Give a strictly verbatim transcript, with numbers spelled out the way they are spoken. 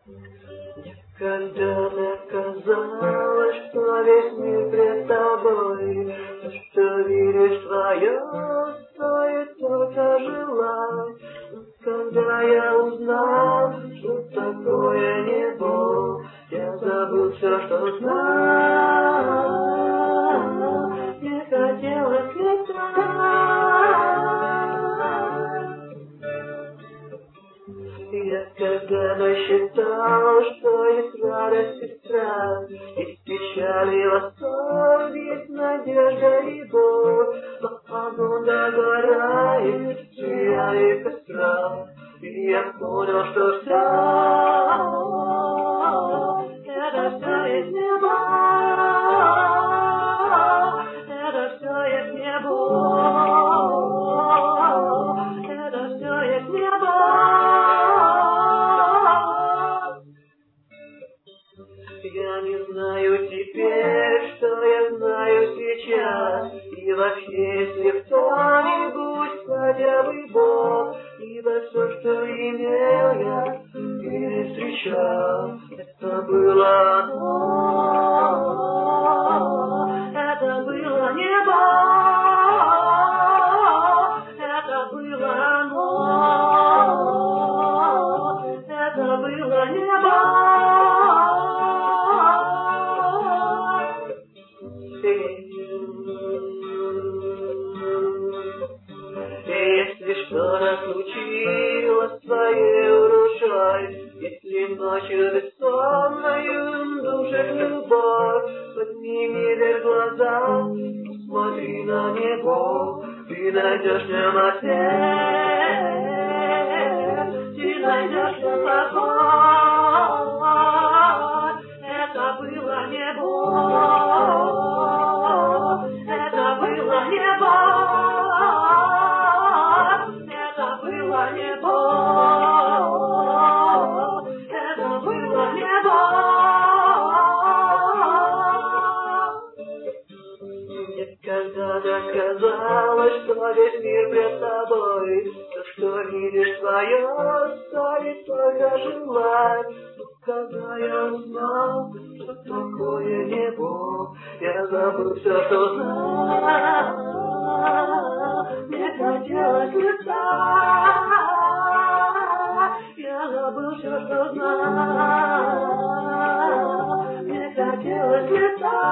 Когда-то казалось, что весь мир пред тобой, то, что видишь твое, стоит только желать. Но когда я узнал, что такое небо, я забыл все, что знал. Мне хотелось летать. Я когда-то считал, что есть радость и страх, есть печаль и восторг, есть надежда и боль, но огонь догорает, сияет костра, и я понял, что все, это все есть небо, это все есть небо, это все есть небо. Я не знаю теперь, что я знаю сейчас, и вообще, если кто-нибудь хотя бы Бог, ибо все, что имел я, перестречал, это было оно, это было небо, это было оно, это было небо. Если что-то случилось с твоей урожай, если ночью бессонною душит любовь, подними вверх глаза, посмотри на небо, ты найдешь в нем ответ, ты найдешь в нем покой. Это было небо, это было небо. Небо, это было небо. Мне когда-то казалось, что весь мир пред тобой, то, что видишь твое, стоит только желать. Но когда я узнал, что такое небо, я забыл все, что знал. Мне хотелось летать, я забыл все, что знал. Мне хотелось летать.